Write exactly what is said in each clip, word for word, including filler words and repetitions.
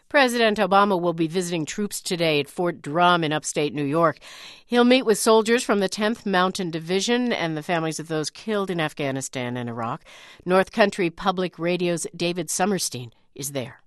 President Obama will be visiting troops today at Fort Drum in upstate New York. He'll meet with soldiers from the tenth Mountain Division and the families of those killed in Afghanistan and Iraq. North Country Public Radio's David Summerstein is there.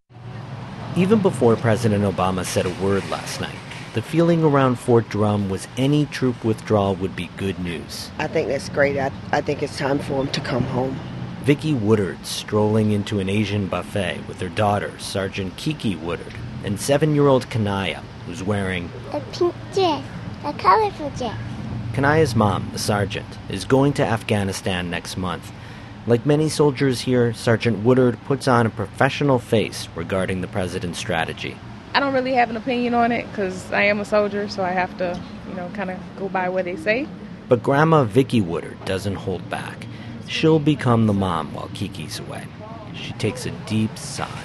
Even before President Obama said a word last night, the feeling around Fort Drum was any troop withdrawal would be good news. I think that's great. I, I think it's time for him to come home. Vicki Woodard strolling into an Asian buffet with her daughter, Sergeant Kiki Woodard, and seven-year-old Kanaya, who's wearing a pink dress, a colorful dress. Kanaya's mom, the sergeant, is going to Afghanistan next month. Like many soldiers here, Sergeant Woodard puts on a professional face regarding the president's strategy. I don't really have an opinion on it because I am a soldier, so I have to, you know, kind of go by what they say. But Grandma Vicki Woodard doesn't hold back. She'll become the mom while Kiki's away. She takes a deep sigh.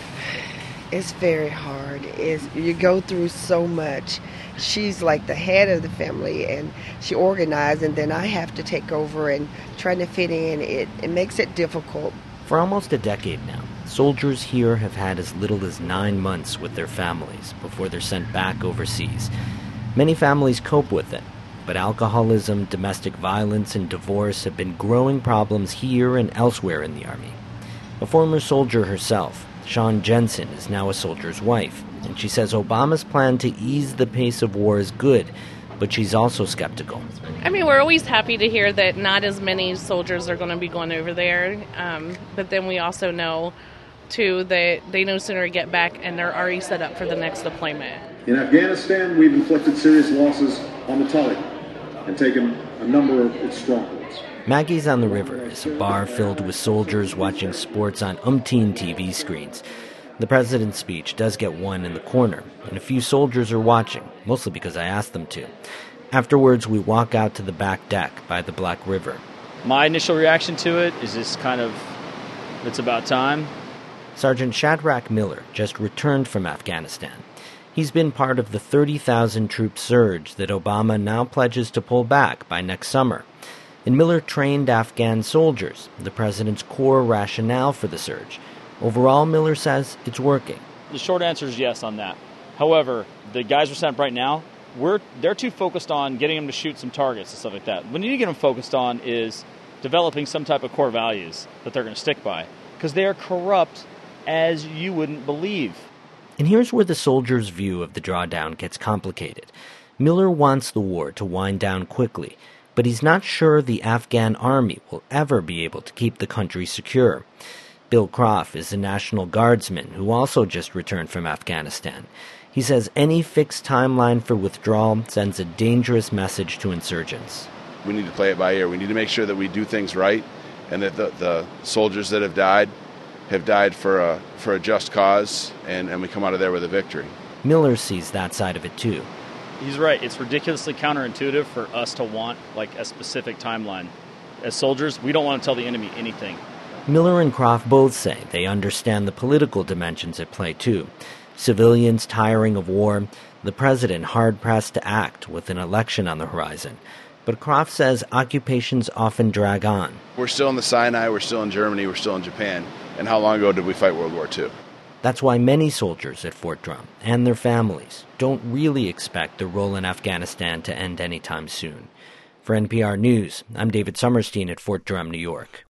It's very hard. It's, you go through so much. She's like the head of the family, and she organized, and then I have to take over and trying to fit in. It, it makes it difficult. For almost a decade now, soldiers here have had as little as nine months with their families before they're sent back overseas. Many families cope with it. But alcoholism, domestic violence, and divorce have been growing problems here and elsewhere in the Army. A former soldier herself, Shawn Jensen, is now a soldier's wife, and she says Obama's plan to ease the pace of war is good, but she's also skeptical. I mean, we're always happy to hear that not as many soldiers are going to be going over there, um, but then we also know, too, that they no sooner get back and they're already set up for the next deployment. In Afghanistan, we've inflicted serious losses on the Taliban and taken a number of its strongholds. Maggie's on the River is a bar filled with soldiers watching sports on umpteen T V screens. The president's speech does get one in the corner, and a few soldiers are watching, mostly because I asked them to. Afterwards, we walk out to the back deck by the Black River. My initial reaction to it is just kind of, it's about time. Sergeant Shadrach Miller just returned from Afghanistan. He's been part of the thirty thousand troop surge that Obama now pledges to pull back by next summer. And Miller trained Afghan soldiers, the president's core rationale for the surge. Overall, Miller says it's working. The short answer is yes on that. However, the guys we're sent right now, we're they're too focused on getting them to shoot some targets and stuff like that. What we need to get them focused on is developing some type of core values that they're going to stick by, because they are corrupt as you wouldn't believe. And here's where the soldiers' view of the drawdown gets complicated. Miller wants the war to wind down quickly, but he's not sure the Afghan army will ever be able to keep the country secure. Bill Croft is a National Guardsman who also just returned from Afghanistan. He says any fixed timeline for withdrawal sends a dangerous message to insurgents. We need to play it by ear. We need to make sure that we do things right, and that the, the soldiers that have died have died for a for a just cause, and, and we come out of there with a victory. Miller sees that side of it too. He's right. It's ridiculously counterintuitive for us to want like a specific timeline. As soldiers, we don't want to tell the enemy anything. Miller and Croft both say they understand the political dimensions at play too. Civilians tiring of war, the president hard-pressed to act with an election on the horizon. But Croft says occupations often drag on. We're still in the Sinai, we're still in Germany, we're still in Japan. And how long ago did we fight World War Two? That's why many soldiers at Fort Drum and their families don't really expect the role in Afghanistan to end anytime soon. For N P R News, I'm David Summerstein at Fort Drum, New York.